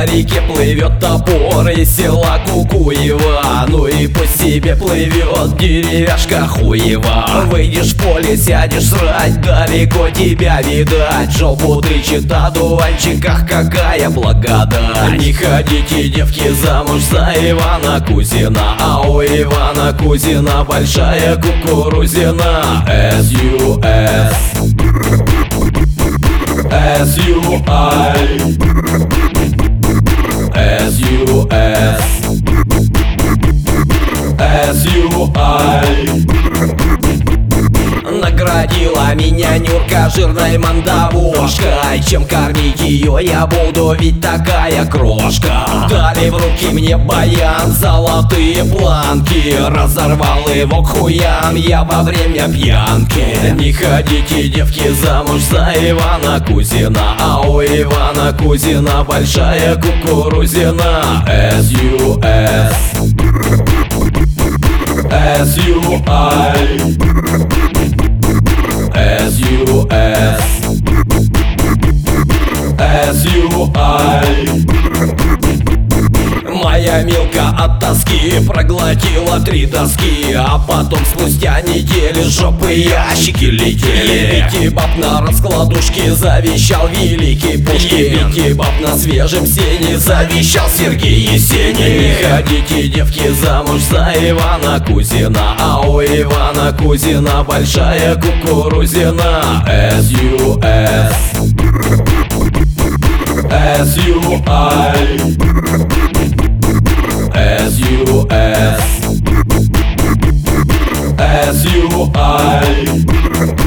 По реке плывет топор из села Кукуева. Ну и по себе плывет деревяшка Хуева. Выйдешь в поле, сядешь срать, далеко тебя видать. Жопу тычет о дуванчиках, какая благодать. Не ходите, девки, замуж за Ивана Кузина, а у Ивана Кузина большая кукурузина. S-U-S S-U-I S-U-S S-U-I. Наградила меня Нюрка жирной мандавошкой. Чем кормить ее я буду, ведь такая крошка. Дали в руки мне баян, золотые планки. Разорвал его к хуям я во время пьянки. Не ходите, девки, замуж за Ивана Кузина, а у Ивана Кузина большая кукурузина. S-U-S S-U-I S-U-S S-U-I. Моя Милка от тоски проглотила 3 доски, а потом спустя недели жопы ящики летели. Бити-баб на раскладушке завещал великий Пушкин. Бити-баб на свежем сене завещал Сергей Есенин. Не ходите, девки, замуж за Ивана Кузина, а у Ивана Кузина большая кукурузина. S-U-S S-U-I S-U-S S-U-I